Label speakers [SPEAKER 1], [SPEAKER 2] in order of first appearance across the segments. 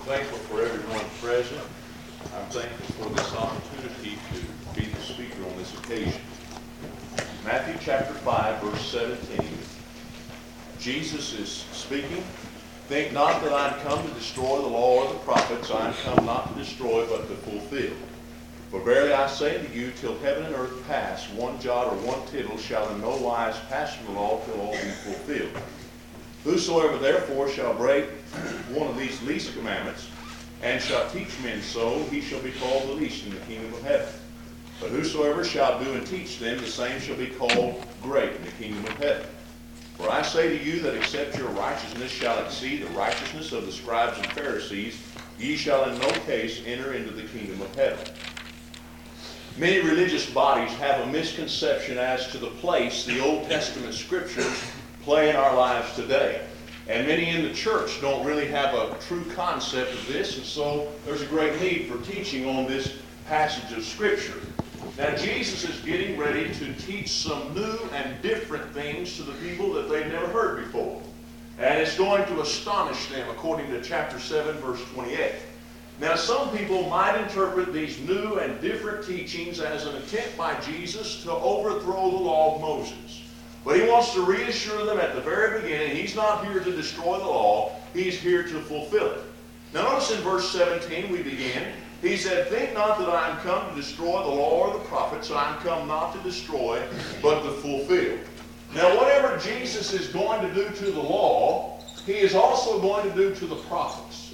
[SPEAKER 1] thankful for everyone present. I'm thankful for this opportunity to be the speaker on this occasion. Matthew chapter 5, verse 17. Jesus is speaking. Think not that I am come to destroy the law or the prophets. I am come not to destroy, but to fulfill. For verily I say unto you, till heaven and earth pass, one jot or one tittle shall in no wise pass from the law till all be fulfilled. Whosoever therefore shall break one of these least commandments, and shall teach men so, he shall be called the least in the kingdom of heaven. But whosoever shall do and teach them, the same shall be called great in the kingdom of heaven. For I say to you that except your righteousness shall exceed the righteousness of the scribes and Pharisees, ye shall in no case enter into the kingdom of heaven. Many religious bodies have a misconception as to the place the Old Testament scriptures play in our lives today. And many in the church don't really have a true concept of this, and so there's a great need for teaching on this passage of Scripture. Now, Jesus is getting ready to teach some new and different things to the people that they've never heard before. And it's going to astonish them, according to chapter 7, verse 28. Now, some people might interpret these new and different teachings as an attempt by Jesus to overthrow the law of Moses. But he wants to reassure them at the very beginning, he's not here to destroy the law, he's here to fulfill it. Now notice in verse 17 we begin, he said, think not that I am come to destroy the law or the prophets, I am come not to destroy, but to fulfill. Now whatever Jesus is going to do to the law, he is also going to do to the prophets.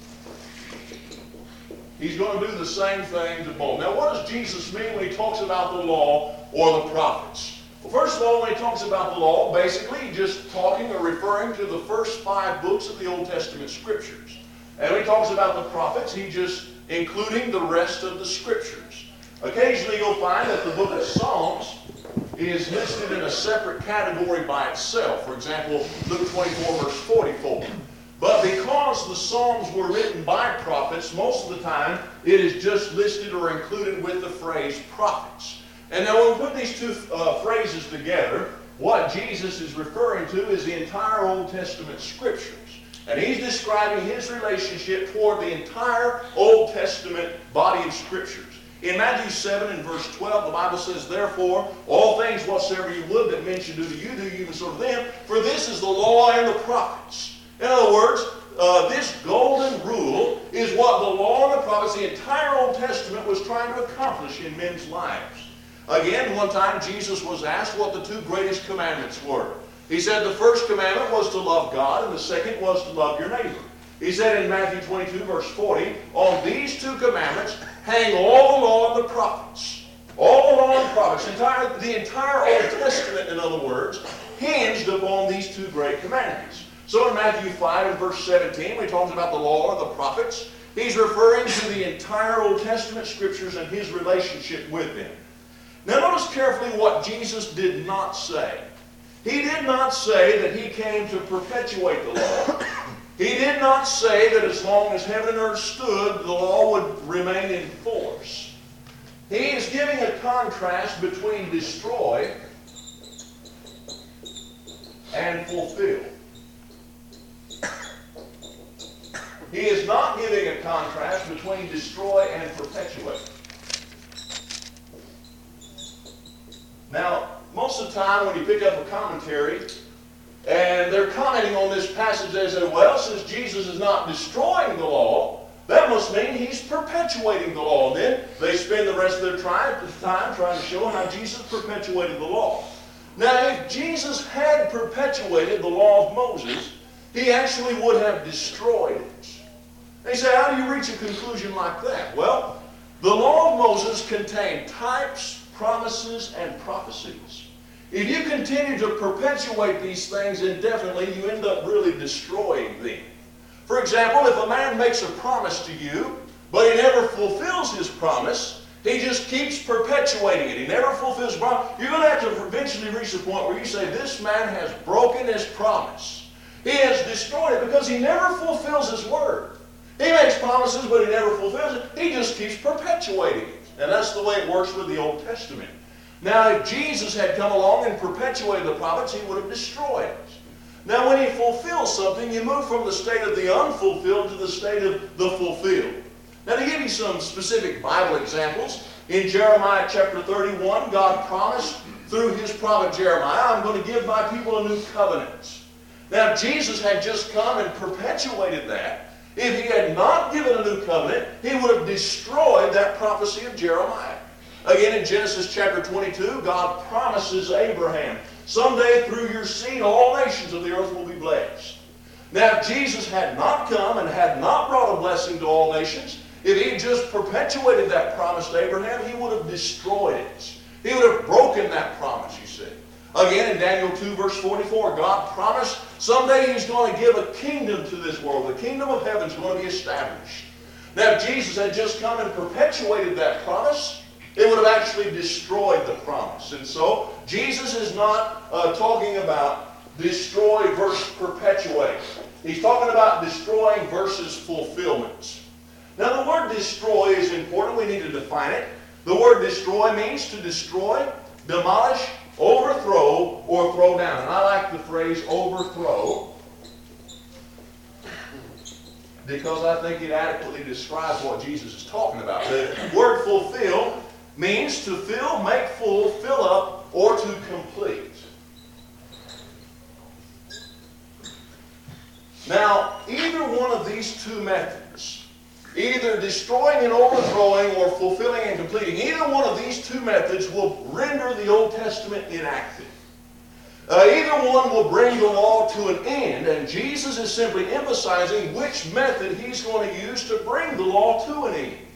[SPEAKER 1] He's going to do the same thing to both. Now what does Jesus mean when he talks about the law or the prophets? Well, first of all, when he talks about the law, basically he's just talking or referring to the first 5 books of the Old Testament Scriptures. And when he talks about the prophets, he's just including the rest of the Scriptures. Occasionally you'll find that the book of Psalms is listed in a separate category by itself. For example, Luke 24, verse 44. But because the Psalms were written by prophets, most of the time it is just listed or included with the phrase prophets. And now when we put these two phrases together, what Jesus is referring to is the entire Old Testament Scriptures. And he's describing his relationship toward the entire Old Testament body of Scriptures. In Matthew 7 and verse 12, the Bible says, therefore, all things whatsoever you would that men should do to you, do you even so to them, for this is the law and the prophets. In other words, this golden rule is what the law and the prophets, the entire Old Testament, was trying to accomplish in men's lives. Again, one time Jesus was asked what the 2 greatest commandments were. He said the first commandment was to love God, and the second was to love your neighbor. He said in Matthew 22, verse 40, on these 2 commandments hang all the law and the prophets. All the law and the prophets, the entire Old Testament, in other words, hinged upon these 2 great commandments. So in Matthew 5 and verse 17, when he talks about the law or the prophets, he's referring to the entire Old Testament Scriptures and his relationship with them. Now notice carefully what Jesus did not say. He did not say that he came to perpetuate the law. He did not say that as long as heaven and earth stood, the law would remain in force. He is giving a contrast between destroy and fulfill. He is not giving a contrast between destroy and perpetuate. Now, most of the time when you pick up a commentary and they're commenting on this passage, they say, well, since Jesus is not destroying the law, that must mean he's perpetuating the law. And then they spend the rest of their time trying to show how Jesus perpetuated the law. Now, if Jesus had perpetuated the law of Moses, he actually would have destroyed it. They say, how do you reach a conclusion like that? Well, the law of Moses contained types, promises, and prophecies. If you continue to perpetuate these things indefinitely, you end up really destroying them. For example, if a man makes a promise to you, but he never fulfills his promise, he just keeps perpetuating it. He never fulfills his promise. You're going to have to eventually reach the point where you say, this man has broken his promise. He has destroyed it because he never fulfills his word. He makes promises, but he never fulfills it. He just keeps perpetuating it. And that's the way it works with the Old Testament. Now, if Jesus had come along and perpetuated the prophets, he would have destroyed it. Now when he fulfills something, you move from the state of the unfulfilled to the state of the fulfilled. Now to give you some specific Bible examples, in Jeremiah chapter 31, God promised through his prophet Jeremiah, I'm going to give my people a new covenant. Now Jesus had just come and perpetuated that. If he had not given a new covenant, he would have destroyed that prophecy of Jeremiah. Again, in Genesis chapter 22, God promises Abraham, someday through your seed all nations of the earth will be blessed. Now, if Jesus had not come and had not brought a blessing to all nations, if he had just perpetuated that promise to Abraham, he would have destroyed it. He would have broken that promise, you see. Again, in Daniel 2, verse 44, God promised someday he's going to give a kingdom to this world. The kingdom of heaven is going to be established. Now, if Jesus had just come and perpetuated that promise, it would have actually destroyed the promise. And so, Jesus is not talking about destroy versus perpetuate. He's talking about destroying versus fulfillment. Now, the word destroy is important. We need to define it. The word destroy means to destroy, demolish, overthrow, or throw down. And I like the phrase overthrow because I think it adequately describes what Jesus is talking about. The word fulfill means to fill, make full, fill up, or to complete. Now, either one of these two methods, either destroying and overthrowing or fulfilling and completing, either one of these two methods will render the Old Testament inactive. Either one will bring the law to an end, and Jesus is simply emphasizing which method he's going to use to bring the law to an end.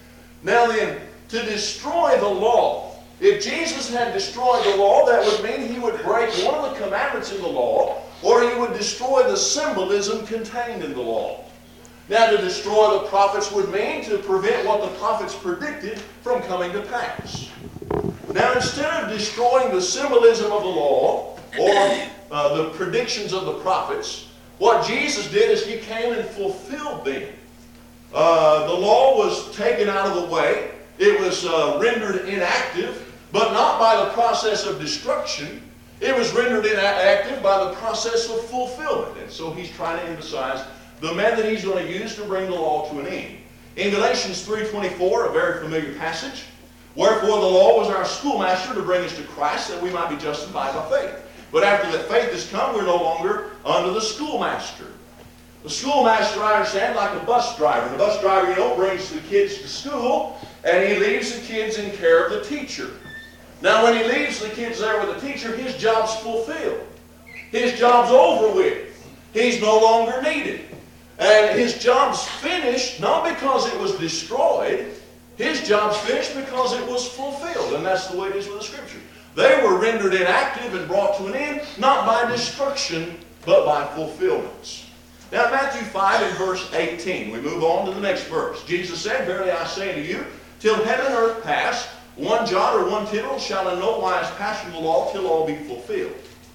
[SPEAKER 1] Now then, to destroy the law. If Jesus had destroyed the law, that would mean he would break one of the commandments in the law, or he would destroy the symbolism contained in the law. Now, to destroy the prophets would mean to prevent what the prophets predicted from coming to pass. Now, instead of destroying the symbolism of the law, or the predictions of the prophets, what Jesus did is he came and fulfilled them. The law was taken out of the way. It was rendered inactive, but not by the process of destruction. It was rendered inactive by the process of fulfillment. And so he's trying to emphasize the method he's going to use to bring the law to an end. In Galatians 3:24, a very familiar passage, wherefore the law was our schoolmaster to bring us to Christ, that we might be justified by faith. But after that faith has come, we're no longer under the schoolmaster. The schoolmaster, I understand, like a bus driver. The bus driver, brings the kids to school, and he leaves the kids in care of the teacher. Now, when he leaves the kids there with the teacher, his job's fulfilled. His job's over with. He's no longer needed. And his job's finished, not because it was destroyed. His job's finished because it was fulfilled. And that's the way it is with the Scripture. They were rendered inactive and brought to an end, not by destruction, but by fulfillment. Now, Matthew 5 and verse 18, we move on to the next verse. Jesus said, verily I say unto you, till heaven and earth pass, one jot or one tittle shall in no wise pass from the law till all be fulfilled.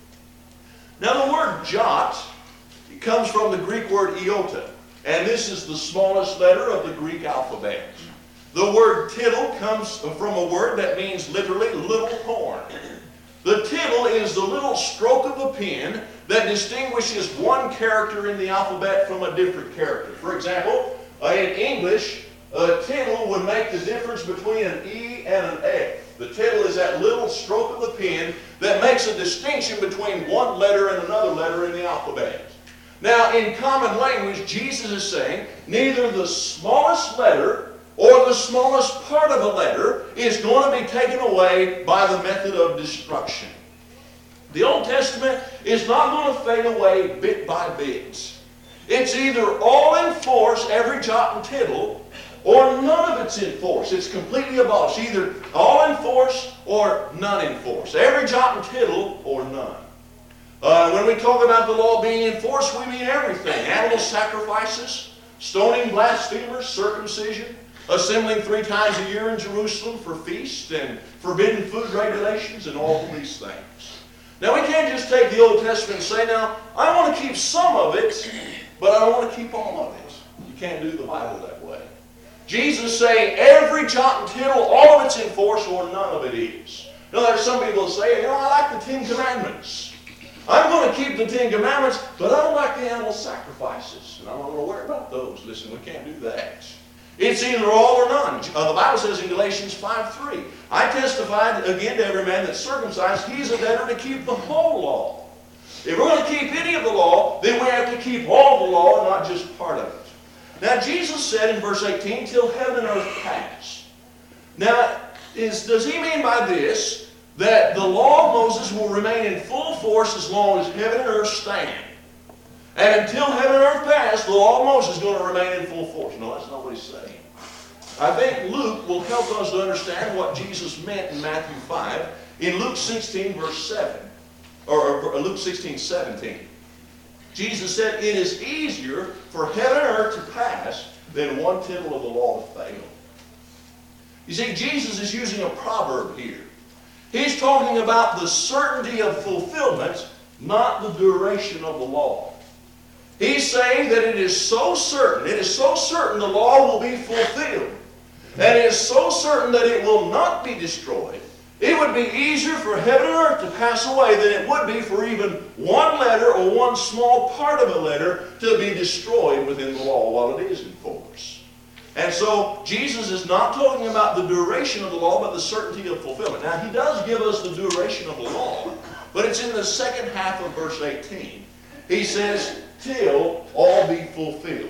[SPEAKER 1] Now, the word jot, it comes from the Greek word iota, and this is the smallest letter of the Greek alphabet. The word tittle comes from a word that means literally little horn. The tittle is the little stroke of a pen that distinguishes one character in the alphabet from a different character. For example, in English, a tittle would make the difference between an E and an F. The tittle is that little stroke of the pen that makes a distinction between one letter and another letter in the alphabet. Now, in common language, Jesus is saying neither the smallest letter or the smallest part of a letter is going to be taken away by the method of destruction. The Old Testament is not going to fade away bit by bit. It's either all in force, every jot and tittle, or none of it's in force. It's completely abolished. Either all in force or none in force. Every jot and tittle or none. When we talk about the law being in force, we mean everything. Animal sacrifices, stoning blasphemers, circumcision, assembling 3 times a year in Jerusalem for feasts, and forbidden food regulations, and all of these things. Now, we can't just take the Old Testament and say, now, I want to keep some of it, but I don't want to keep all of it. You can't do the Bible that way. Jesus is saying every jot and tittle, all of it's in force, or none of it is. Now, there's some people who say, I like the 10 Commandments. I'm going to keep the Ten Commandments, but I don't like the animal sacrifices. And I'm not going to worry about those. Listen, we can't do that. It's either all or none. The Bible says in Galatians 5:3, I testified again to every man that circumcised, he's a debtor to keep the whole law. If we're going to keep any of the law, then we have to keep all the law and not just part of it. Now, Jesus said in verse 18, till heaven and earth pass. Now, does he mean by this that the law of Moses will remain in full force as long as heaven and earth stand? And until heaven and earth pass, the law of Moses is going to remain in full force. No, that's not what he's saying. I think Luke will help us to understand what Jesus meant in Matthew 5 in Luke 16, verse 7. Or Luke 16, 17. Jesus said, it is easier for heaven and earth to pass than one tittle of the law to fail. You see, Jesus is using a proverb here. He's talking about the certainty of fulfillment, not the duration of the law. He's saying that it is so certain the law will be fulfilled, and it is so certain that it will not be destroyed. It would be easier for heaven and earth to pass away than it would be for even one letter or one small part of a letter to be destroyed within the law while it is in force. And so Jesus is not talking about the duration of the law, but the certainty of fulfillment. Now, he does give us the duration of the law, but it's in the second half of verse 18. He says, till all be fulfilled.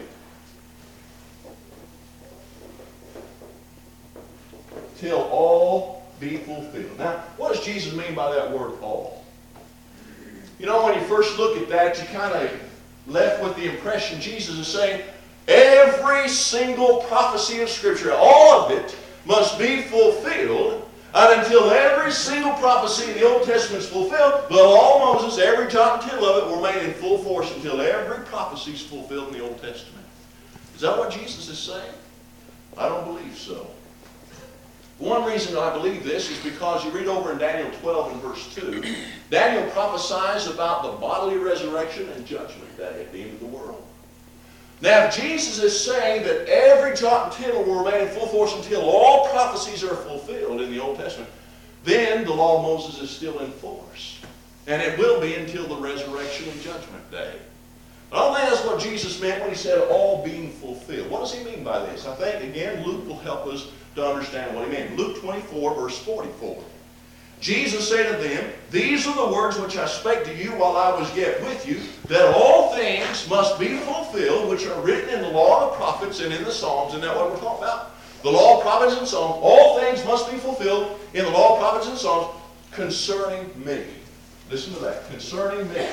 [SPEAKER 1] Till all be fulfilled. Now, what does Jesus mean by that word all? You know, when you first look at that, you kind of left with the impression Jesus is saying every single prophecy of Scripture, all of it, must be fulfilled. And until every single prophecy in the Old Testament is fulfilled, the law of Moses, every jot and tittle of it, will remain in full force until every prophecy is fulfilled in the Old Testament. Is that what Jesus is saying? I don't believe so. One reason I believe this is because you read over in Daniel 12 and verse 2, Daniel prophesies about the bodily resurrection and judgment day at the end of the world. Now, if Jesus is saying that every jot and tittle will remain in full force until all prophecies are fulfilled in the Old Testament, then the law of Moses is still in force. And it will be until the resurrection and judgment day. I don't think that's what Jesus meant when he said all being fulfilled. What does he mean by this? I think, again, Luke will help us to understand what he meant. Luke 24, verse 44. Jesus said to them, these are the words which I spake to you while I was yet with you, that all things must be fulfilled which are written in the law of the prophets and in the Psalms. Isn't that what we're talking about? The law of prophets and Psalms. All things must be fulfilled in the law of prophets and Psalms concerning me. Listen to that. Concerning me.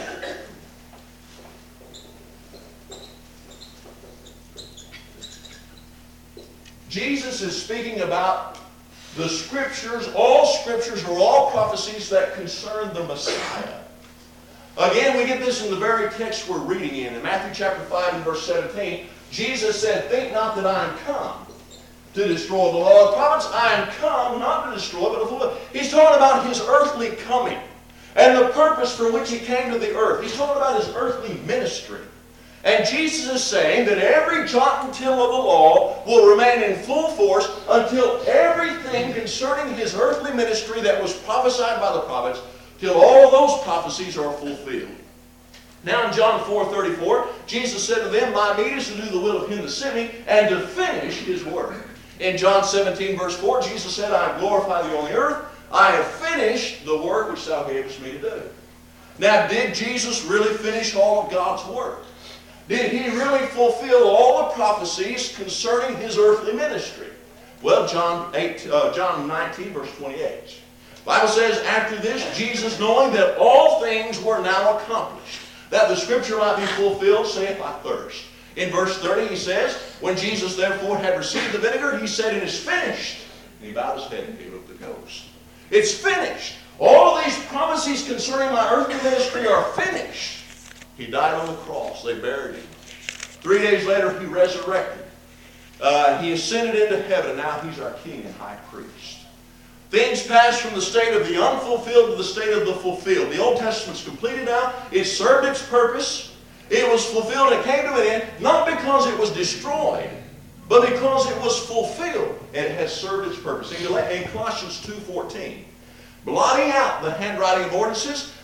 [SPEAKER 1] Jesus is speaking about the Scriptures, all Scriptures or all prophecies that concern the Messiah. Again, we get this in the very text we're reading in Matthew chapter 5 and verse 17. Jesus said, think not that I am come to destroy the law of the prophets. I am come not to destroy, but to fulfill. He's talking about his earthly coming and the purpose for which he came to the earth. He's talking about his earthly ministry. And Jesus is saying that every jot and tittle of the law will remain in full force until everything concerning his earthly ministry that was prophesied by the prophets, till all of those prophecies are fulfilled. Now in John 4:34, Jesus said to them, my meat is to do the will of him that sent me, and to finish his work. In John 17, verse 4, Jesus said, I glorify thee on the earth. I have finished the work which thou gavest me to do. Now, did Jesus really finish all of God's work? Did he really fulfill all the prophecies concerning his earthly ministry? Well, John 19, verse 28. The Bible says, after this, Jesus, knowing that all things were now accomplished, that the Scripture might be fulfilled, saith, I thirst. In verse 30, he says, when Jesus therefore had received the vinegar, he said, it is finished. And he bowed his head and gave up the ghost. It's finished. All of these prophecies concerning my earthly ministry are finished. He died on the cross. They buried him. 3 days later, he resurrected. He ascended into heaven. Now he's our king and high priest. Things passed from the state of the unfulfilled to the state of the fulfilled. The Old Testament's completed now. It served its purpose. It was fulfilled. It came to an end, not because it was destroyed, but because it was fulfilled. And it has served its purpose. In Colossians 2:14, blotting out the handwriting of ordinances,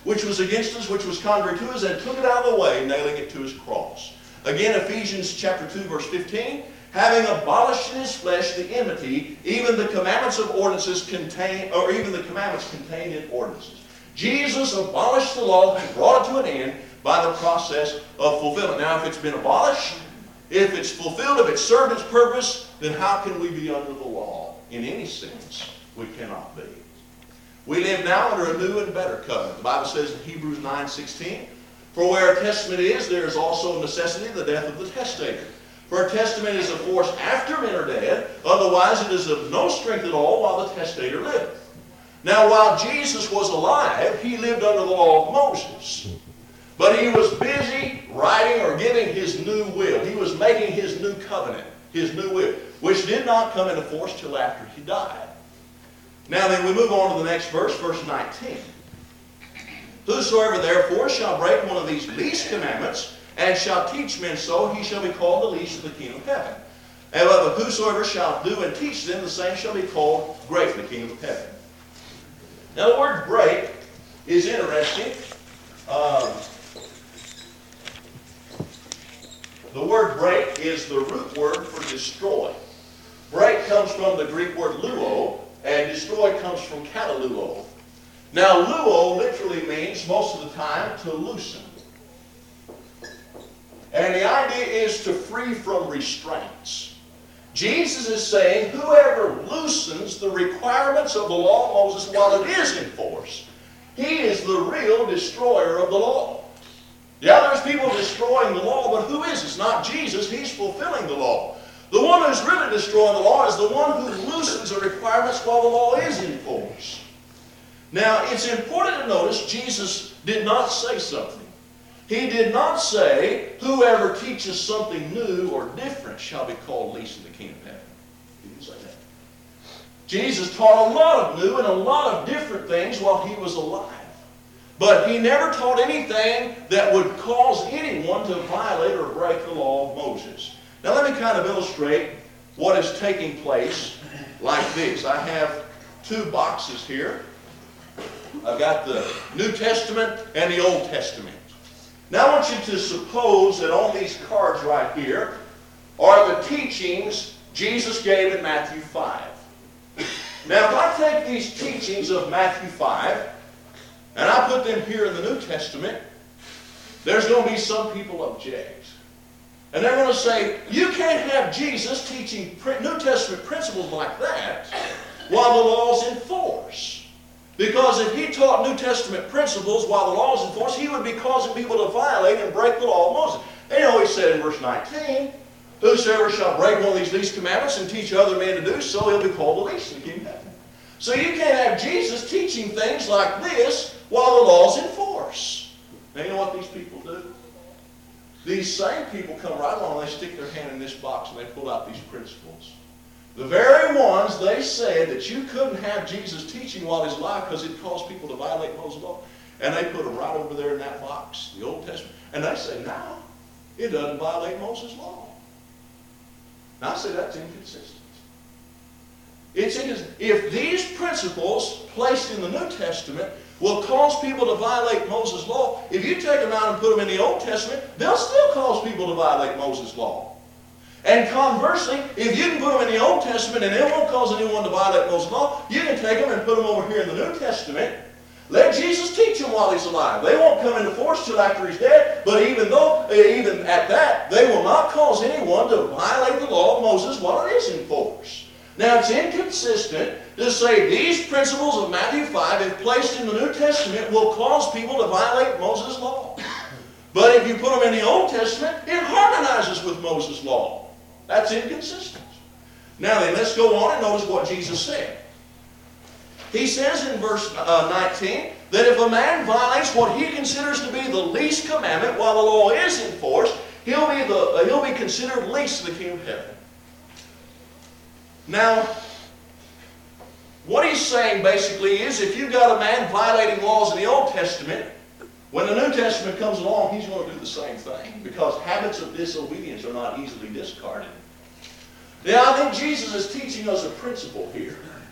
[SPEAKER 1] which was against us, which was contrary to us, and took it out of the way, nailing it to his cross. Again, Ephesians chapter 2, verse 15, having abolished in his flesh the enmity, even the commandments of ordinances contained, or even the commandments contained in ordinances. Jesus abolished the law, he brought it to an end by the process of fulfillment. Now, if it's been abolished, if it's fulfilled, if it's served its purpose, then how can we be under the law? In any sense, we cannot be. We live now under a new and better covenant. The Bible says in Hebrews 9:16, for where a testament is, there is also necessity the death of the testator. For a testament is of force after men are dead, otherwise it is of no strength at all while the testator liveth. Now, while Jesus was alive, he lived under the law of Moses. But he was busy writing or giving his new will. He was making his new covenant, his new will, which did not come into force till after he died. Now then, we move on to the next verse, verse 19. Whosoever therefore shall break one of these least commandments, and shall teach men so, he shall be called the least of the kingdom of heaven. And whosoever shall do and teach them, the same shall be called great in the kingdom of heaven. Now the word break is interesting. The word break is the root word for destroy. Break comes from the Greek word luo, and destroy comes from kataluo. Now luo literally means, most of the time, to loosen. And the idea is to free from restraints. Jesus is saying, whoever loosens the requirements of the law of Moses while it is in force, he is the real destroyer of the law. Yeah, there's people destroying the law, but who is? It's not Jesus. He's fulfilling the law. The one who's really destroying the law is the one who loosens the requirements while the law is in force. Now, it's important to notice Jesus did not say something. He did not say, whoever teaches something new or different shall be called least in the kingdom of heaven. He didn't say that. Jesus taught a lot of new and a lot of different things while he was alive. But he never taught anything that would cause anyone to violate or break the law of Moses. Now let me kind of illustrate what is taking place like this. I have two boxes here. I've got the New Testament and the Old Testament. Now I want you to suppose that on these cards right here are the teachings Jesus gave in Matthew 5. Now if I take these teachings of Matthew 5 and I put them here in the New Testament, there's going to be some people object. And they're going to say, you can't have Jesus teaching New Testament principles like that while the law's in force. Because if he taught New Testament principles while the law is in force, he would be causing people to violate and break the law of Moses. And you know, he said in verse 19, whosoever shall break one of these least commandments and teach other men to do so, he'll be called the least in the kingdom of heaven. So you can't have Jesus teaching things like this while the law's in force. Now you know what these people do? These same people come right along and they stick their hand in this box and they pull out these principles. The very ones they said that you couldn't have Jesus teaching while he's alive because it caused people to violate Moses' law. And they put them right over there in that box, the Old Testament. And they say, no, it doesn't violate Moses' law. Now I say that's inconsistent. If these principles placed in the New Testament will cause people to violate Moses' law, if you take them out and put them in the Old Testament, they'll still cause people to violate Moses' law. And conversely, if you can put them in the Old Testament and it won't cause anyone to violate Moses' law, you can take them and put them over here in the New Testament. Let Jesus teach them while he's alive. They won't come into force till after he's dead, but even at that, they will not cause anyone to violate the law of Moses while it is in force. Now, it's inconsistent to say these principles of Matthew 5, if placed in the New Testament, will cause people to violate Moses' law. But if you put them in the Old Testament, it harmonizes with Moses' law. That's inconsistent. Now then, let's go on and notice what Jesus said. He says in verse 19 that if a man violates what he considers to be the least commandment while the law is in force, he'll be considered least in the kingdom of heaven. Now, what he's saying basically is if you've got a man violating laws in the Old Testament, when the New Testament comes along, he's going to do the same thing because habits of disobedience are not easily discarded. Now, I think Jesus is teaching us a principle here.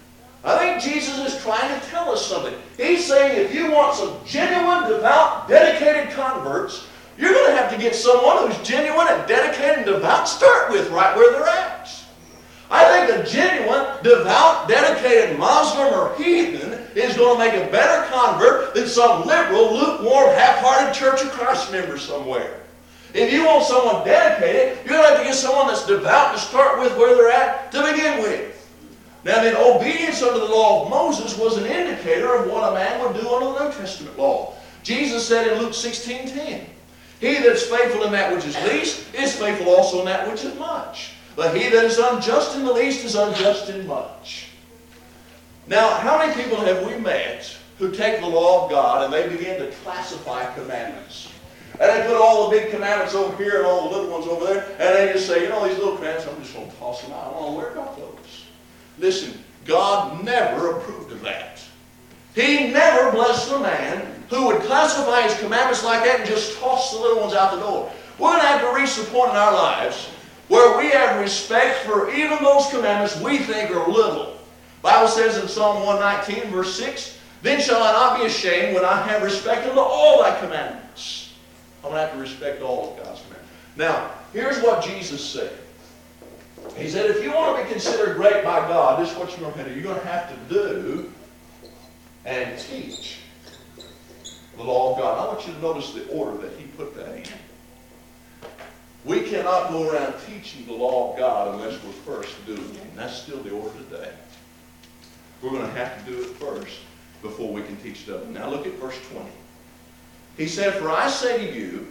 [SPEAKER 1] I think Jesus is trying to tell us something. He's saying if you want some genuine, devout, dedicated converts, you're going to have to get someone who's genuine and dedicated and devout to start with right where they're at. I think a genuine, devout, dedicated Muslim or heathen is going to make a better convert than some liberal, lukewarm, half-hearted Church of Christ member somewhere. If you want someone dedicated, you're going to have to get someone that's devout to start with where they're at to begin with. Now then, obedience under the law of Moses was an indicator of what a man would do under the New Testament law. Jesus said in Luke 16:10, he that's faithful in that which is least is faithful also in that which is much. But he that is unjust in the least is unjust in much. Now, how many people have we met who take the law of God and they begin to classify commandments? And they put all the big commandments over here and all the little ones over there, and they just say, you know, these little commandments, I'm just going to toss them out. I don't know where about those. Listen, God never approved of that. He never blessed a man who would classify his commandments like that and just toss the little ones out the door. We're going to have to reach the point in our lives where we have respect for even those commandments we think are little. The Bible says in Psalm 119, verse 6, then shall I not be ashamed when I have respect unto all thy commandments. I'm going to have to respect all of God's commandments. Now, here's what Jesus said. He said, if you want to be considered great by God, this is what you're going to have to do. You're going to have to do and teach the law of God. I want you to notice the order that he put that in. We cannot go around teaching the law of God unless we're first doing it. And that's still the order today. We're going to have to do it first before we can teach it others. Now look at verse 20. He said, for I say to you,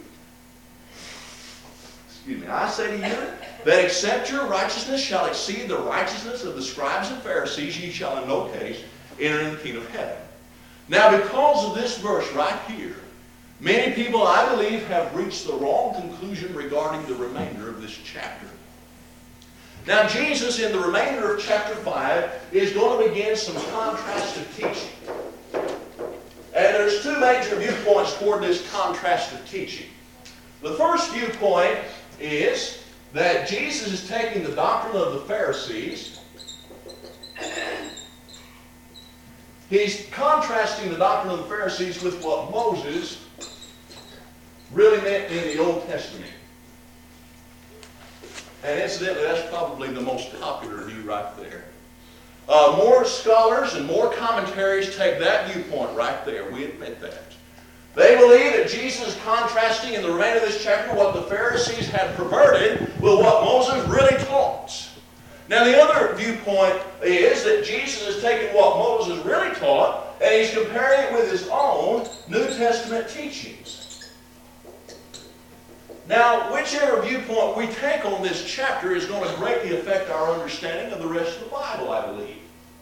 [SPEAKER 1] I say to you, that except your righteousness shall exceed the righteousness of the scribes and Pharisees, ye shall in no case enter in the kingdom of heaven. Now because of this verse right here, many people, I believe, have reached the wrong conclusion regarding the remainder of this chapter. Now Jesus, in the remainder of chapter 5, is going to begin some contrastive teaching. And there's two major viewpoints toward this contrastive teaching. The first viewpoint is that Jesus is taking the doctrine of the Pharisees. He's contrasting the doctrine of the Pharisees with what Moses really meant in the Old Testament. And incidentally, that's probably the most popular view right there. More scholars and more commentaries take that viewpoint right there. We admit that. They believe that Jesus is contrasting in the remainder of this chapter what the Pharisees had perverted with what Moses really taught. Now the other viewpoint is that Jesus is taking what Moses really taught and he's comparing it with his own New Testament teachings. Now, whichever viewpoint we take on this chapter is going to greatly affect our understanding of the rest of the Bible, I believe.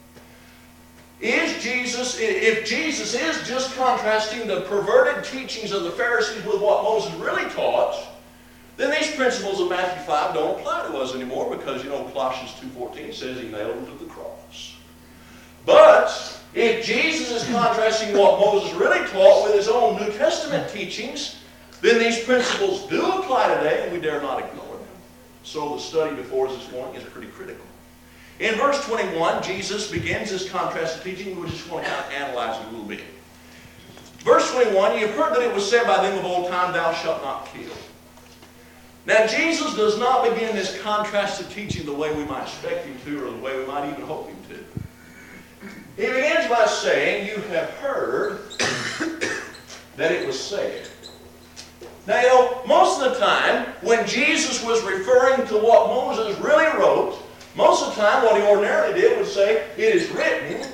[SPEAKER 1] If Jesus is just contrasting the perverted teachings of the Pharisees with what Moses really taught, then these principles of Matthew 5 don't apply to us anymore because, you know, Colossians 2:14 says he nailed them to the cross. But if Jesus is contrasting what Moses really taught with his own New Testament teachings, then these principles do apply today and we dare not ignore them. So the study before us this morning is pretty critical. In verse 21, Jesus begins this contrastive teaching. We just want to kind of analyze it a little bit. Verse 21, you have heard that it was said by them of old time, thou shalt not kill. Now, Jesus does not begin this contrastive teaching the way we might expect him to or the way we might even hope him to. He begins by saying, you have heard that it was said. Now, you know, most of the time, when Jesus was referring to what Moses really wrote, most of the time, what he ordinarily did was say, it is written,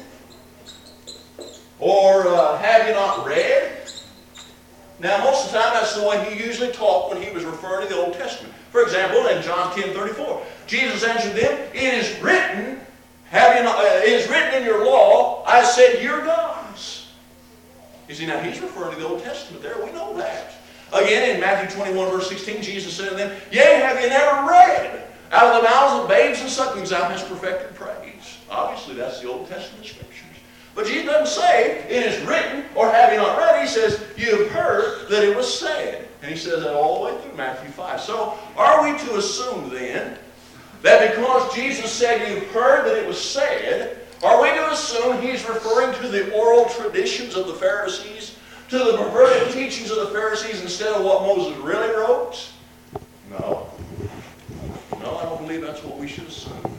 [SPEAKER 1] or have you not read? Now, most of the time, that's the way he usually talked when he was referring to the Old Testament. For example, in John 10:34, Jesus answered them, it is written, it is written in your law, I said you're gods. You see, now he's referring to the Old Testament there. We know that. Again, in Matthew 21, verse 16, Jesus said to them, yea, have you never read? Out of the mouths of babes and sucklings thou hast perfected praise. Obviously, that's the Old Testament Scriptures. But Jesus doesn't say, it is written, or have you not read? He says, you have heard that it was said. And he says that all the way through Matthew 5. So, are we to assume then, that because Jesus said you've heard that it was said, Are we to assume he's referring to the oral traditions of the Pharisees, to the perverted teachings of the Pharisees instead of what Moses really wrote? No. No, I don't believe that's what we should assume.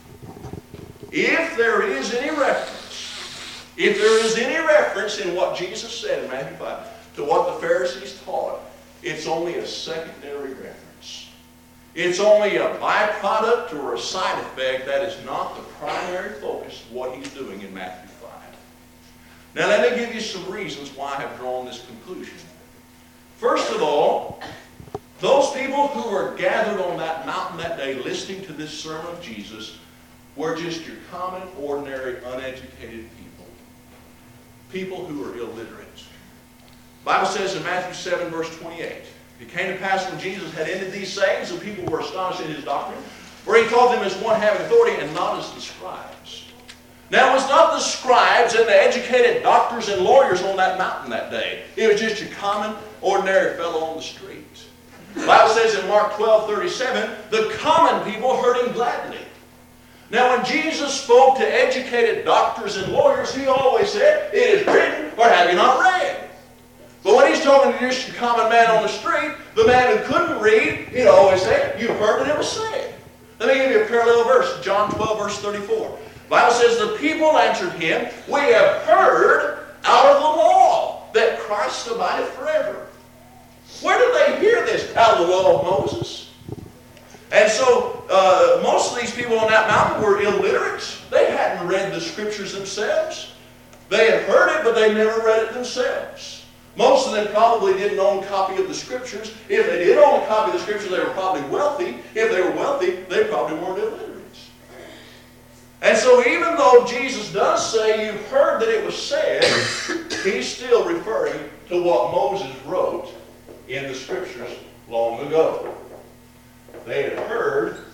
[SPEAKER 1] If there is any reference in what Jesus said in Matthew 5 to what the Pharisees taught, it's only a secondary reference. It's only a byproduct or a side effect. That is not the primary focus of what he's doing in Matthew 5. Now let me give you some reasons why I have drawn this conclusion. First of all, those people who were gathered on that mountain that day listening to this sermon of Jesus were just your common, ordinary, uneducated people. People who were illiterate. The Bible says in Matthew 7, verse 28, it came to pass when Jesus had ended these sayings, the people were astonished at his doctrine, for he taught them as one having authority and not as the scribes. Now it was not the scribes and the educated doctors and lawyers on that mountain that day. It was just your common, ordinary fellow on the street. The Bible says in Mark 12:37, the common people heard him gladly. Now when Jesus spoke to educated doctors and lawyers, he always said, it is written, or have you not read? But when he's talking to just a common man on the street, the man who couldn't read, he'd always say, you've heard that it was said. Let me give you a parallel verse, John 12, verse 34. The Bible says, the people answered him, we have heard out of the law that Christ abideth forever. Where did they hear this? Out of the law of Moses. And so most of these people on that mountain were illiterate. They hadn't read the scriptures themselves. They had heard it, but they never read it themselves. Most of them probably didn't own a copy of the scriptures. If they did own a copy of the scriptures, they were probably wealthy. If they were wealthy, they probably weren't illiterate. And so even though Jesus does say you've heard that it was said, he's still referring to what Moses wrote in the scriptures long ago. They had heard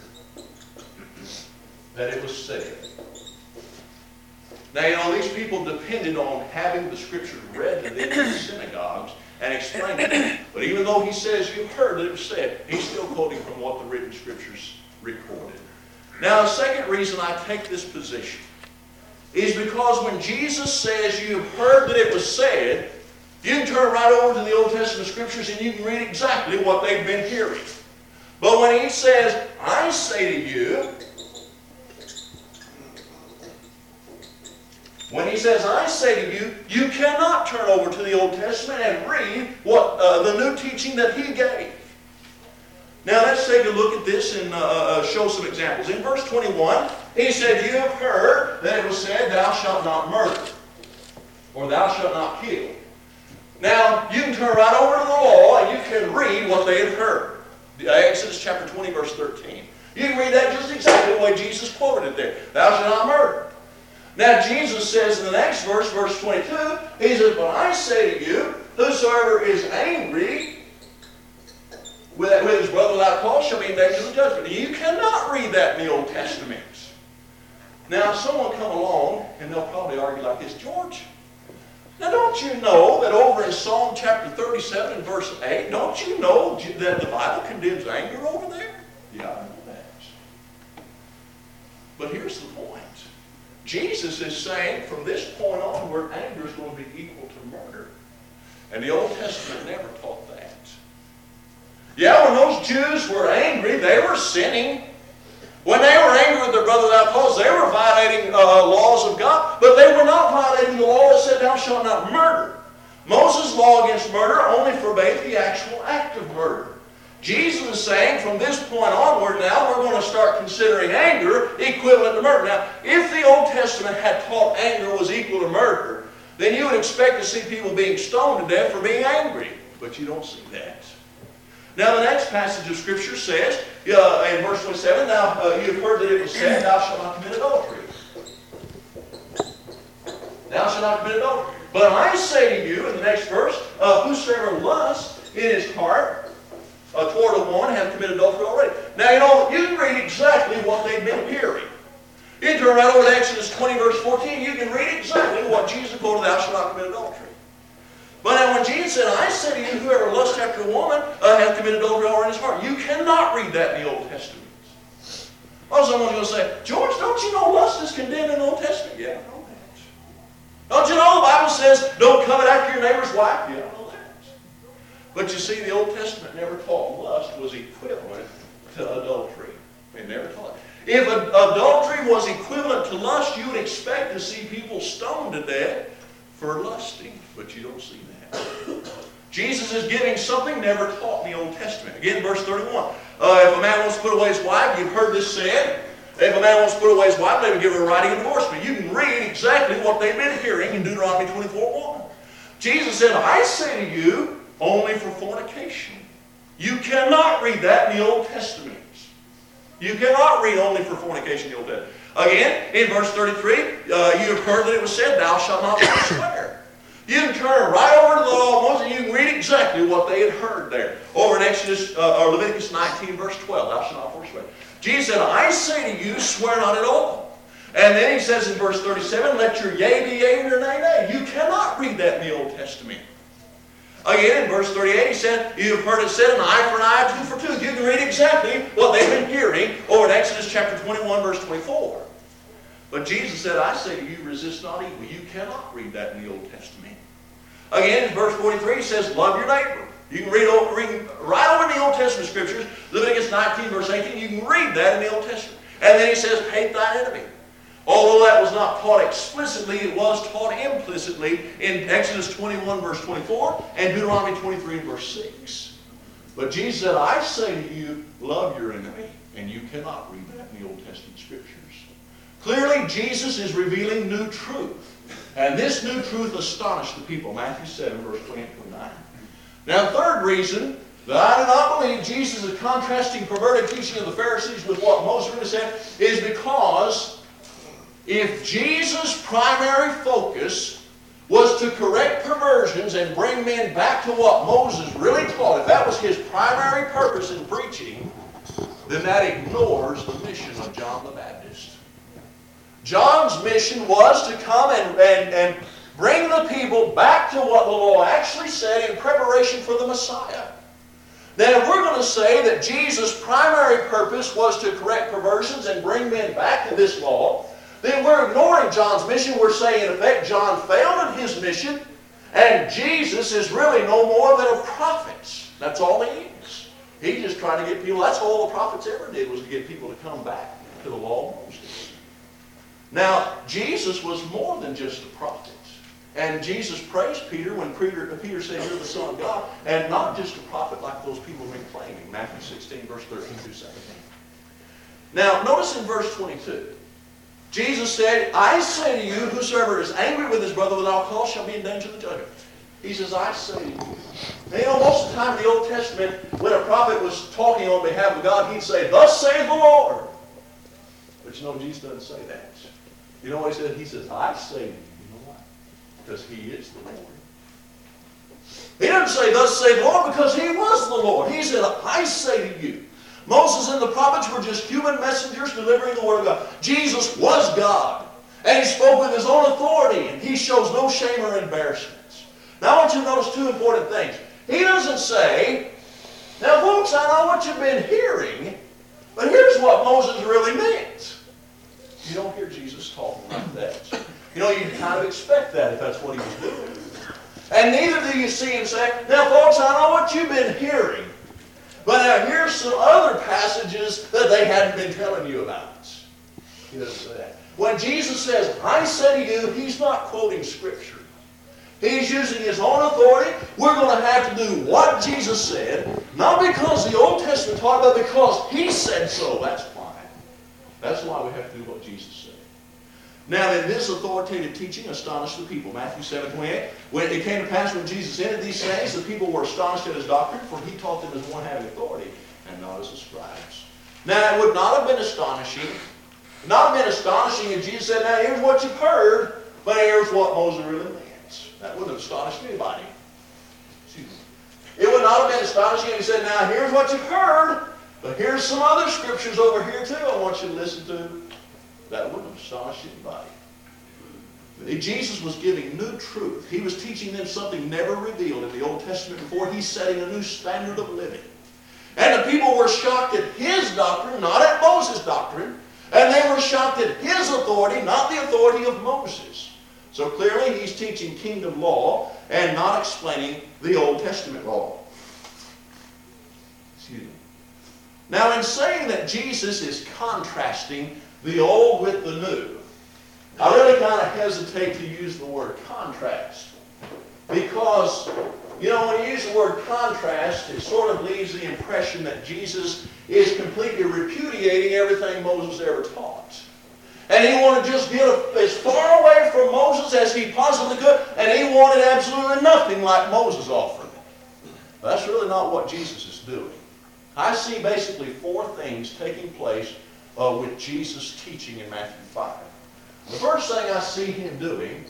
[SPEAKER 1] that it was said. Now, you know, these people depended on having the scriptures read to them in the synagogues and explained it. But even though he says you've heard that it was said, he's still quoting from what the written scriptures recorded. Now, the second reason I take this position is because when Jesus says you've heard that it was said, you can turn right over to the Old Testament scriptures and you can read exactly what they've been hearing. But when he says, I say to you, you cannot turn over to the Old Testament and read what the new teaching that he gave. Now let's take a look at this and show some examples. In verse 21, he said, you have heard that it was said, thou shalt not murder, or thou shalt not kill. Now, you can turn right over to the law and you can read what they had heard. Exodus chapter 20, verse 13. You can read that just exactly the way Jesus quoted it there. Thou shalt not murder. Now, Jesus says in the next verse, verse 22, he says, but I say to you, whosoever is angry with his brother without cause shall be indebted to the judgment. You cannot read that in the Old Testament. Now, someone come along and they'll probably argue like this, George, now don't you know that over in Psalm chapter 37 and verse 8, don't you know that the Bible condemns anger over there? Yeah, I know that. But here's the point. Jesus is saying from this point onward, anger is going to be equal to murder. And the Old Testament never taught that. Yeah, when those Jews were angry, they were sinning. When they were angry with their brother without cause, they were violating laws of God, but they were not violating the law that said, thou shalt not murder. Moses' law against murder only forbade the actual act of murder. Jesus is saying from this point onward now, we're going to start considering anger equivalent to murder. Now, if the Old Testament had taught anger was equal to murder, then you would expect to see people being stoned to death for being angry. But you don't see that. Now the next passage of Scripture says, in verse 27, now you have heard that it was said, thou shalt not commit adultery. Thou shalt not commit adultery. But I say to you, in the next verse, whosoever lusts in his heart toward a woman hath committed adultery already. Now you know, you can read exactly what they've been hearing. You can turn right over to Exodus 20, verse 14, you can read exactly what Jesus quoted, thou shalt not commit adultery. But now when Jesus said, I say to you, whoever lusts after a woman hath committed adultery already in his heart. You cannot read that in the Old Testament. Oh, someone's going to say, George, don't don't you know lust is condemned in the Old Testament? Yeah, I know that. Don't you know the Bible says don't covet after your neighbor's wife? Yeah, I know that. But you see, the Old Testament never taught lust was equivalent to adultery. It never taught it. If adultery was equivalent to lust, you would expect to see people stoned to death for lusting. But you don't see that. Jesus is giving something never taught in the Old Testament. Again, verse 31. If a man wants to put away his wife, you've heard this said. If a man wants to put away his wife, let him give her a writing of divorcement. You can read exactly what they've been hearing in Deuteronomy 24:1. Jesus said, I say to you, only for fornication. You cannot read that in the Old Testament. You cannot read only for fornication in the Old Testament. Again, in verse 33, you have heard that it was said, thou shalt not forswear. You can turn right over to the law of Moses and you can read exactly what they had heard there. Over in Leviticus 19, verse 12, thou shalt not forswear. Jesus said, I say to you, swear not at all. And then he says in verse 37, let your yea be yea and your nay nay. You cannot read that in the Old Testament. Again, in verse 38, he said, you have heard it said, an eye for an eye, tooth for tooth. You can read exactly what they've been hearing over in Exodus chapter 21, verse 24. But Jesus said, I say to you, resist not evil. You cannot read that in the Old Testament. Again, in verse 43, he says, love your neighbor. You can read right over in the Old Testament scriptures, Leviticus 19, verse 18, you can read that in the Old Testament. And then he says, hate thine enemy. Although that was not taught explicitly, it was taught implicitly in Exodus 21, verse 24, and Deuteronomy 23, verse 6. But Jesus said, I say to you, love your enemy. And you cannot read that in the Old Testament scriptures. Clearly, Jesus is revealing new truth. And this new truth astonished the people. Matthew 7, verse 28-29. Now, the third reason that I do not believe Jesus is contrasting perverted teaching of the Pharisees with what Moses really said is because if Jesus' primary focus was to correct perversions and bring men back to what Moses really taught, if that was his primary purpose in preaching, then that ignores the mission of John the Baptist. John's mission was to come and bring the people back to what the law actually said in preparation for the Messiah. Then if we're going to say that Jesus' primary purpose was to correct perversions and bring men back to this law, then we're ignoring John's mission. We're saying, in effect, John failed in his mission, and Jesus is really no more than a prophet. That's all he is. He's just trying to get people, that's all the prophets ever did, was to get people to come back to the law of Moses. Now, Jesus was more than just a prophet. And Jesus praised Peter when Peter said, you're the Son of God, and not just a prophet like those people have been claiming. Matthew 16, verse 13-17. Now, notice in verse 22. Jesus said, I say to you, whosoever is angry with his brother without cause shall be in danger of the judgment. He says, I say to you. Now, you know, most of the time in the Old Testament, when a prophet was talking on behalf of God, he'd say, thus saith the Lord. But you know, Jesus doesn't say that. You know what he said? He says, I say to you. You know why? Because he is the Lord. He doesn't say, thus saith the Lord, because he was the Lord. He said, I say to you. Moses and the prophets were just human messengers delivering the word of God. Jesus was God. And he spoke with his own authority. And he shows no shame or embarrassment. Now I want you to notice two important things. He doesn't say, now folks, I know what you've been hearing, but here's what Moses really meant. You don't hear Jesus talking like that. You know, you kind of expect that if that's what he was doing. And neither do you see him say, now folks, I know what you've been hearing. But now here's some other passages that they hadn't been telling you about. He doesn't say that. When Jesus says, I say to you, he's not quoting Scripture. He's using his own authority. We're going to have to do what Jesus said, not because the Old Testament taught, but because he said so. That's why. That's why we have to do what Jesus said. Now then, this authoritative teaching astonished the people. Matthew 7:28. When it came to pass when Jesus ended these sayings, the people were astonished at his doctrine, for he taught them as one having authority, and not as the scribes. Now it would not have been astonishing. Not have been astonishing if Jesus said, now here's what you've heard, but here's what Moses really means. That wouldn't have astonished anybody. Excuse me. It would not have been astonishing if he said, now here's what you've heard, but here's some other scriptures over here too I want you to listen to. That wouldn't have astonished anybody. Jesus was giving new truth. He was teaching them something never revealed in the Old Testament before. He's setting a new standard of living. And the people were shocked at his doctrine, not at Moses' doctrine. And they were shocked at his authority, not the authority of Moses. So clearly he's teaching kingdom law and not explaining the Old Testament law. Excuse me. Now in saying that Jesus is contrasting the old with the new, I really kind of hesitate to use the word contrast. Because, you know, when you use the word contrast, it sort of leaves the impression that Jesus is completely repudiating everything Moses ever taught. And he wanted to just get as far away from Moses as he possibly could, and he wanted absolutely nothing like Moses offered. That's really not what Jesus is doing. I see basically four things taking place with Jesus' teaching in Matthew 5. The first thing I see him doing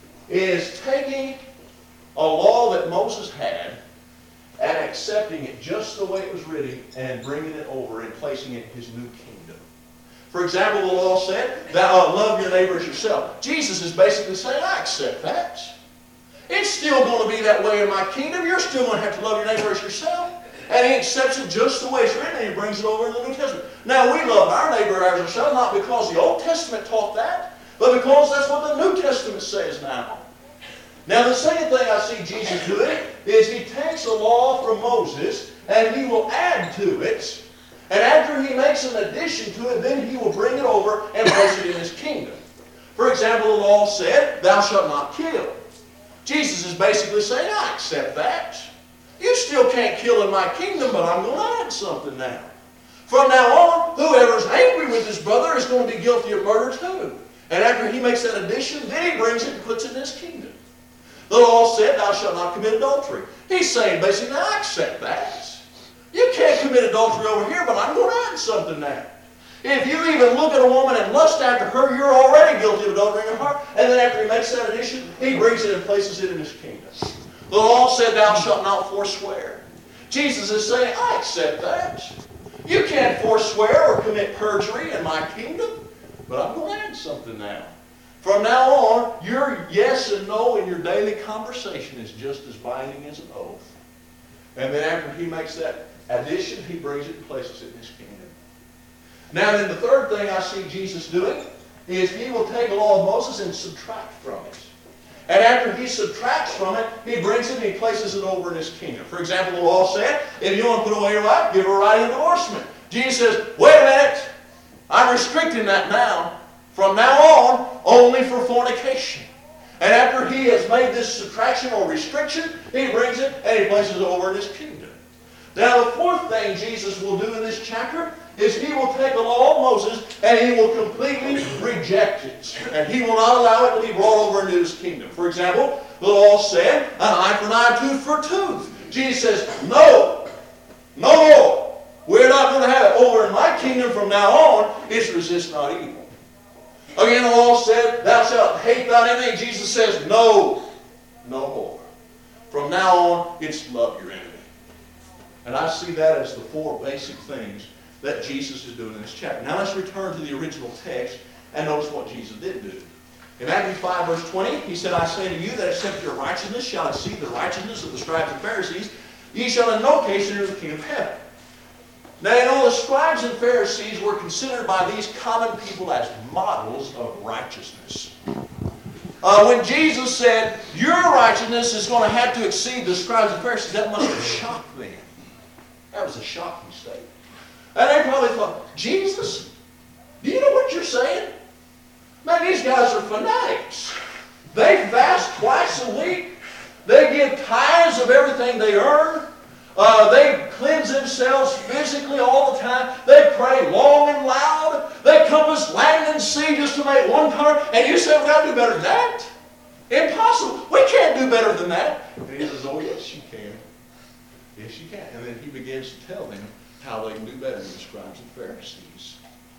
[SPEAKER 1] is taking a law that Moses had and accepting it just the way it was written and bringing it over and placing it in his new kingdom. For example, the law said, "Thou love your neighbor as yourself." Jesus is basically saying, I accept that. It's still going to be that way in my kingdom. You're still going to have to love your neighbor as yourself. And he accepts it just the way it's written, and he brings it over in the New Testament. Now, we love our neighbor as ourselves, not because the Old Testament taught that, but because that's what the New Testament says now. Now, the second thing I see Jesus doing is he takes a law from Moses, and he will add to it. And after he makes an addition to it, then he will bring it over and place it in his kingdom. For example, the law said, "Thou shalt not kill." Jesus is basically saying, I accept that. You still can't kill in my kingdom, but I'm going to add something now. From now on, whoever's angry with his brother is going to be guilty of murder too. And after he makes that addition, then he brings it and puts it in his kingdom. The law said, "Thou shalt not commit adultery." He's saying basically, I accept that. You can't commit adultery over here, but I'm going to add something now. If you even look at a woman and lust after her, you're already guilty of adultery in your heart. And then after he makes that addition, he brings it and places it in his kingdom. The law said, "Thou shalt not forswear." Jesus is saying, I accept that. You can't forswear or commit perjury in my kingdom, but I'm going to add something now. From now on, your yes and no in your daily conversation is just as binding as an oath. And then after he makes that addition, he brings it and places it in his kingdom. Now then, the third thing I see Jesus doing is he will take the law of Moses and subtract from it. And after he subtracts from it, he brings it and he places it over in his kingdom. For example, the law said, if you want to put away your wife, give her a right of divorcement. Jesus says, wait a minute, I'm restricting that now. From now on, only for fornication. And after he has made this subtraction or restriction, he brings it and he places it over in his kingdom. Now the fourth thing Jesus will do in this chapter is he will take the law of Moses and he will completely reject it. And he will not allow it to be brought over into his kingdom. For example, the law said, an eye for an eye, tooth for a tooth. Jesus says, no, no more. We're not going to have it. Over in my kingdom from now on, it's resist not evil. Again, the law said, thou shalt hate thine enemy. Jesus says, no, no more. From now on, it's love your enemy. And I see that as the four basic things that Jesus is doing in this chapter. Now let's return to the original text and notice what Jesus did do. In Matthew 5, verse 20, he said, I say to you that except your righteousness shall exceed the righteousness of the scribes and Pharisees, ye shall in no case enter the kingdom of heaven. Now, you know, the scribes and Pharisees were considered by these common people as models of righteousness. When Jesus said, your righteousness is going to have to exceed the scribes and Pharisees, that must have shocked them. That was a shocking statement. And they probably thought, Jesus, do you know what you're saying? Man, these guys are fanatics. They fast twice a week. They give tithes of everything they earn. They cleanse themselves physically all the time. They pray long and loud. They compass land and sea just to make one turn. And you say, we've got to do better than that? Impossible. We can't do better than that. And he says, oh, yes, you can. Yes, you can. And then he begins to tell them how they can do better than the scribes and Pharisees.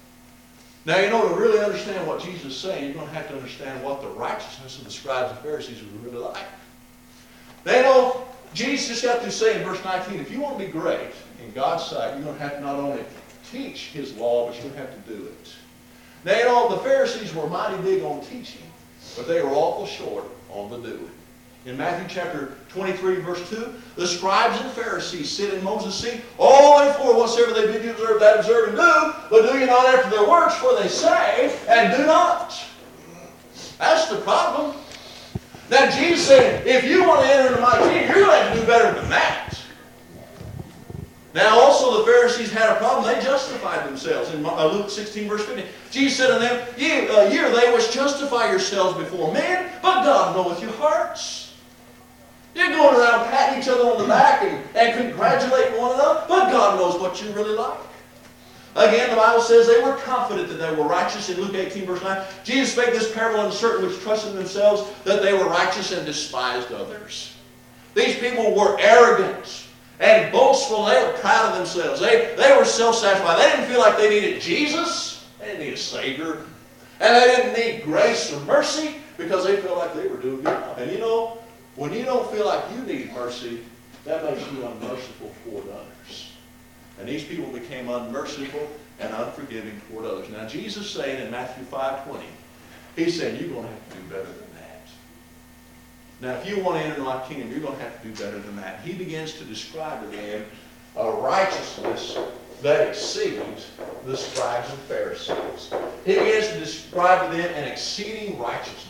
[SPEAKER 1] Now, you know, to really understand what Jesus is saying, you're going to have to understand what the righteousness of the scribes and Pharisees was really like. They know, Jesus just got to say in verse 19, if you want to be great in God's sight, you're going to have to not only teach His law, but you're going to have to do it. Now, you know, the Pharisees were mighty big on teaching, but they were awful short on the doing. In Matthew chapter 23, verse 2, the scribes and Pharisees sit in Moses' seat. All therefore, whatsoever they bid you observe, that observe and do, but do you not after their works, for they say and do not. That's the problem. Now Jesus said, if you want to enter into my kingdom, you're going to have to do better than that. Now also the Pharisees had a problem. They justified themselves. In Luke 16, verse 15, Jesus said unto them, Ye are they which justify yourselves before men, but God knoweth your hearts. You're going around patting each other on the back and congratulating one another, but God knows what you really like. Again, the Bible says they were confident that they were righteous. In Luke 18, verse 9, Jesus spake this parable unto certain which trusted in themselves that they were righteous and despised others. These people were arrogant and boastful. They were proud of themselves. They were self-satisfied. They didn't feel like they needed Jesus. They didn't need a Savior. And they didn't need grace or mercy because they felt like they were doing good. And you know, when you don't feel like you need mercy, that makes you unmerciful toward others. And these people became unmerciful and unforgiving toward others. Now Jesus saying in Matthew 5:20, He's saying you're going to have to do better than that. Now if you want to enter my kingdom, you're going to have to do better than that. He begins to describe to them a righteousness that exceeds the scribes and Pharisees. He begins to describe to them an exceeding righteousness.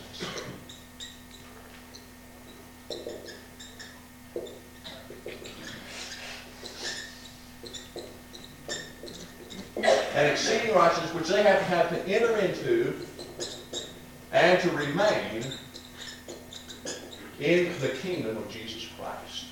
[SPEAKER 1] An exceeding righteousness which they have to enter into and to remain in the kingdom of Jesus Christ.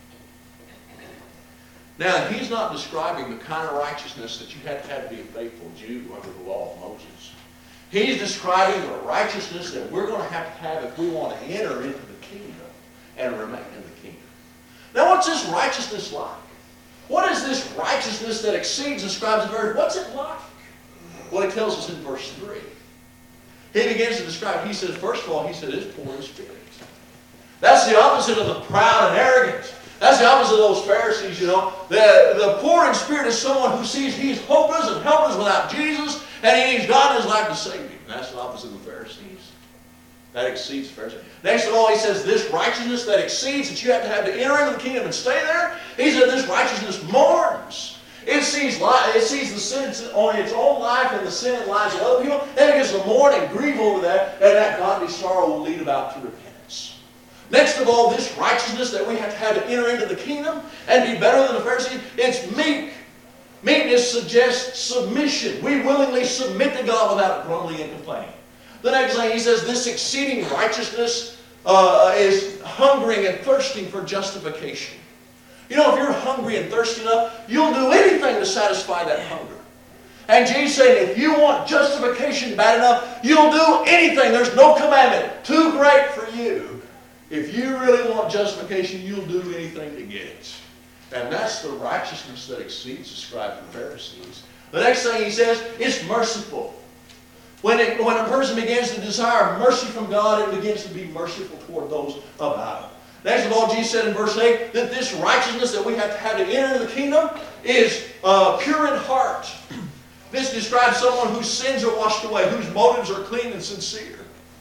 [SPEAKER 1] Now, He's not describing the kind of righteousness that you have to be a faithful Jew under the law of Moses. He's describing the righteousness that we're going to have if we want to enter into the kingdom and remain in the kingdom. Now, what's this righteousness like? What is this righteousness that exceeds the scribes and Pharisees? What's it like? Well, He tells us in verse 3. He begins to describe, He says, first of all, He said, it's poor in spirit. That's the opposite of the proud and arrogant. That's the opposite of those Pharisees, you know. The poor in spirit is someone who sees he's hopeless and helpless without Jesus, and he needs God in his life to save him. And that's the opposite of the Pharisees. That exceeds the Pharisees. Next of all, He says, this righteousness that exceeds, that you have to enter into the kingdom and stay there. He said, this righteousness mourns. It sees the sin on its own life and the sin and lives of other people. Then it begins to mourn and grieve over that, and that godly sorrow will lead about to repentance. Next of all, this righteousness that we have to enter into the kingdom and be better than the Pharisees, it's meek. Meekness suggests submission. We willingly submit to God without grumbling and complaining. The next thing He says, this exceeding righteousness is hungering and thirsting for justification. You know, if you're hungry and thirsty enough, you'll do anything to satisfy that hunger. And Jesus said, if you want justification bad enough, you'll do anything. There's no commandment too great for you. If you really want justification, you'll do anything to get it. And that's the righteousness that exceeds the scribes and Pharisees. The next thing He says, it's merciful. When a person begins to desire mercy from God, it begins to be merciful toward those about Him. Next of all, Jesus said in verse 8 that this righteousness that we have to enter into the kingdom is pure in heart. This describes someone whose sins are washed away, whose motives are clean and sincere.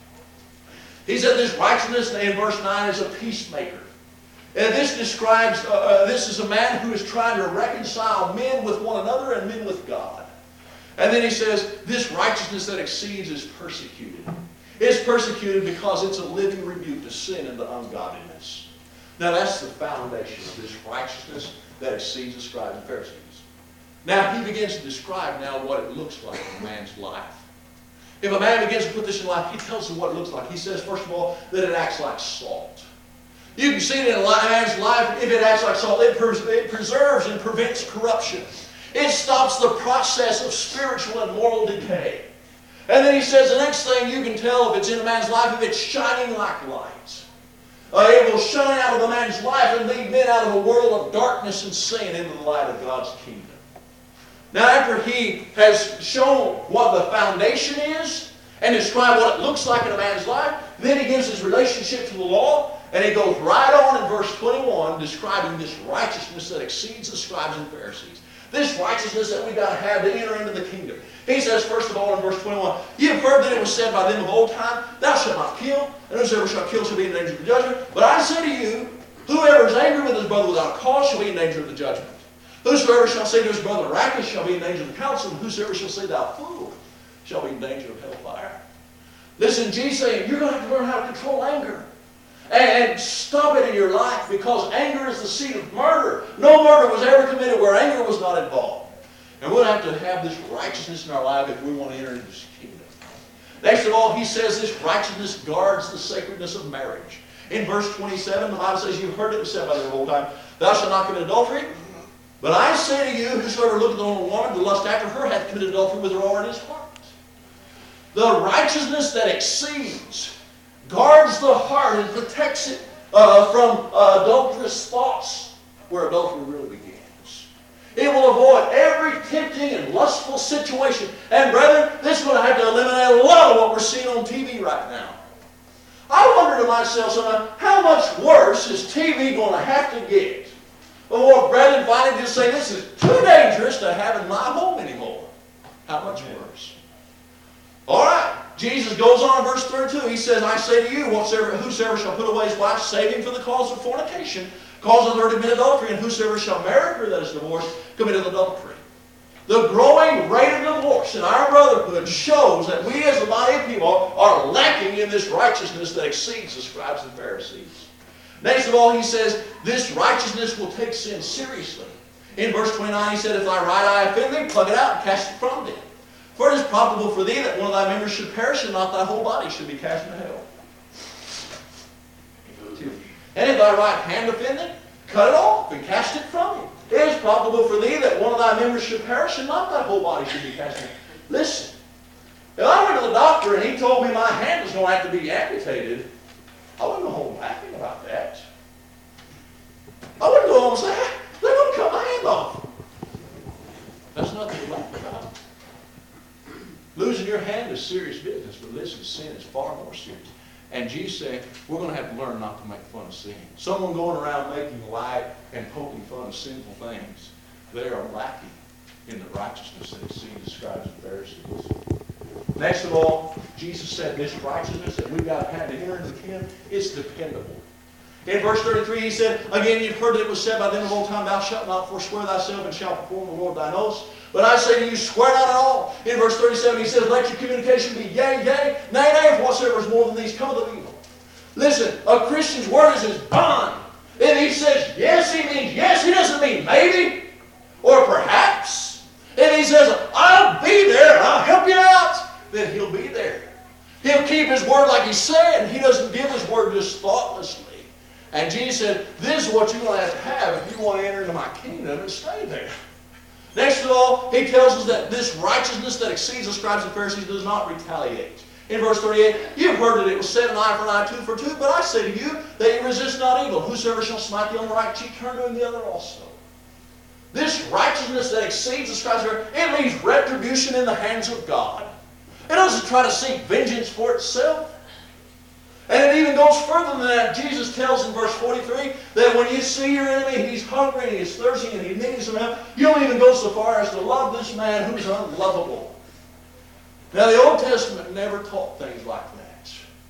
[SPEAKER 1] He said this righteousness in verse 9 is a peacemaker. And this describes, this is a man who is trying to reconcile men with one another and men with God. And then He says, this righteousness that exceeds is persecuted. It's persecuted because it's a living rebuke to sin and to ungodliness. Now that's the foundation of this righteousness that exceeds the scribes and Pharisees. Now He begins to describe now what it looks like in a man's life. If a man begins to put this in life, He tells us what it looks like. He says, first of all, that it acts like salt. You can see it in a man's life. If it acts like salt, it preserves and prevents corruption. It stops the process of spiritual and moral decay. And then He says the next thing you can tell if it's in a man's life, if it's shining like light. It will shine out of a man's life and lead men out of a world of darkness and sin into the light of God's kingdom. Now after He has shown what the foundation is and described what it looks like in a man's life, then He gives his relationship to the law, and He goes right on in verse 21 describing this righteousness that exceeds the scribes and Pharisees. This righteousness that we've got to have to enter into the kingdom. He says, first of all, in verse 21, "You have heard that it was said by them of old time, Thou shalt not kill, and whosoever shall kill shall be in danger of the judgment. But I say to you, whoever is angry with his brother without cause shall be in danger of the judgment. Whosoever shall say to his brother, Racketh, shall be in danger of the council, and whosoever shall say, Thou fool, shall be in danger of hellfire." Listen, Jesus saying, you're going to have to learn how to control anger. And stop it in your life, because anger is the seed of murder. No murder was ever committed where anger was not involved. And we'll have to have this righteousness in our life if we want to enter into this kingdom. Next of all, he says this righteousness guards the sacredness of marriage. In verse 27, the Bible says, "You've heard it said by them of old time, Thou shalt not commit adultery. But I say to you, whosoever looketh on a woman to lust after her hath committed adultery with her already in his heart." The righteousness that exceeds guards the heart and protects it from adulterous thoughts, where adultery really begins. It will avoid every tempting and lustful situation. And brethren, this is going to have to eliminate a lot of what we're seeing on TV right now. I wonder to myself sometimes, how much worse is TV going to have to get before brethren finally just say, this is too dangerous to have in my home anymore? How much worse? All right. Jesus goes on in verse 32. He says, "I say to you, whosoever shall put away his wife, save him for the cause of fornication, causeth her to commit adultery, and whosoever shall marry her that is divorced, committeth adultery." The growing rate of divorce in our brotherhood shows that we as a body of people are lacking in this righteousness that exceeds the scribes and Pharisees. Next of all, he says, this righteousness will take sin seriously. In verse 29, he said, "If thy right eye offend thee, pluck it out and cast it from thee. For it is probable for thee that one of thy members should perish, and not thy whole body should be cast into hell. And if thy right hand offend thee, cut it off and cast it from thee. It is probable for thee that one of thy members should perish, and not thy whole body should be cast into hell." Listen, if I went to the doctor and he told me my hand was going to have to be amputated, I wouldn't go home laughing about that. I wouldn't go home and say, "They're going to cut my hand off." That's nothing to laugh about. Losing your hand is serious business, but listen, sin is far more serious. And Jesus said, we're going to have to learn not to make fun of sin. Someone going around making light and poking fun of sinful things, they are lacking in the righteousness that exceeds the scribes and Pharisees. Next of all, Jesus said this righteousness that we've got to have to enter into the kingdom is dependable. In verse 33, he said, "Again, you've heard that it was said by them of old time, Thou shalt not forswear thyself, and shalt perform the Lord thine oaths. But I say to you, swear not at all." In verse 37, he says, "Let your communication be yea, yea, nay, nay, if whatsoever is more than these cometh of evil." Listen, a Christian's word is his bond. If he says yes, he means yes. He doesn't mean maybe or perhaps. If he says, "I'll be there, I'll help you out," then he'll be there. He'll keep his word like he said. He doesn't give his word just thoughtlessly. And Jesus said, this is what you're going to have if you want to enter into my kingdom and stay there. Next of all, he tells us that this righteousness that exceeds the scribes and Pharisees does not retaliate. In verse 38, "You've heard that it was said, an eye for an eye, tooth for a tooth. But I say to you that you resist not evil. Whosoever shall smite thee on the right cheek, turn to him the other also." This righteousness that exceeds the scribes and Pharisees, it leaves retribution in the hands of God. It doesn't try to seek vengeance for itself. And it even goes further than that. Jesus tells in verse 43 that when you see your enemy, he's hungry and he's thirsty and he needs some help, you don't even go so far as to love this man who's unlovable. Now, the Old Testament never taught things like that.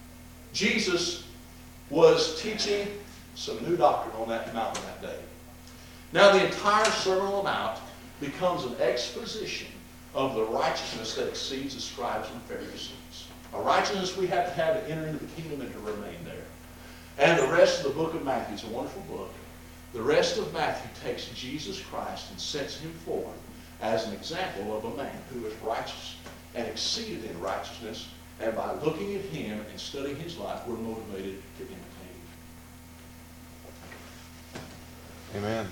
[SPEAKER 1] Jesus was teaching some new doctrine on that mountain that day. Now, the entire Sermon on the Mount becomes an exposition of the righteousness that exceeds the scribes and Pharisees. A righteousness we have to enter into the kingdom and to remain there. And the rest of the book of Matthew, it's a wonderful book. The rest of Matthew takes Jesus Christ and sets him forth as an example of a man who is righteous and exceeded in righteousness. And by looking at him and studying his life, we're motivated to imitate him.
[SPEAKER 2] Amen.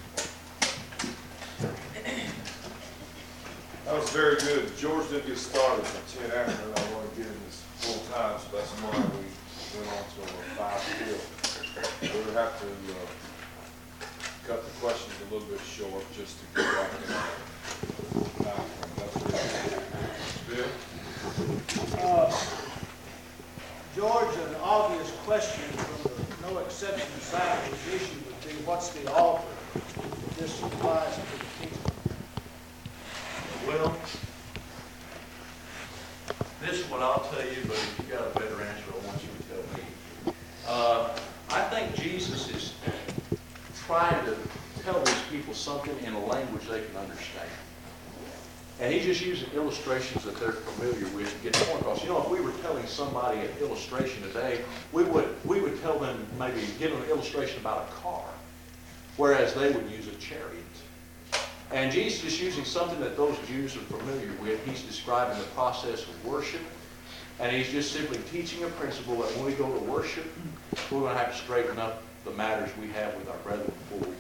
[SPEAKER 3] That was very good. George did get started at 10 after, and I want to get in this full time, so that's why we went on to a 5 still. We would have to cut the questions a little bit short just to get back in the time. That's Bill?
[SPEAKER 4] George, an obvious question from the no exception side of this issue would be, what's the altar that this applies to the kingdom?
[SPEAKER 1] Well, this is what I'll tell you, but if you got a better answer, I want you to tell me. I think Jesus is trying to tell these people something in a language they can understand. And he's just using illustrations that they're familiar with to get the point across. You know, if we were telling somebody an illustration today, we would tell them, maybe give them an illustration about a car, whereas they would use a chariot. And Jesus is using something that those Jews are familiar with. He's describing the process of worship. And he's just simply teaching a principle that when we go to worship, we're going to have to straighten up the matters we have with our brethren before we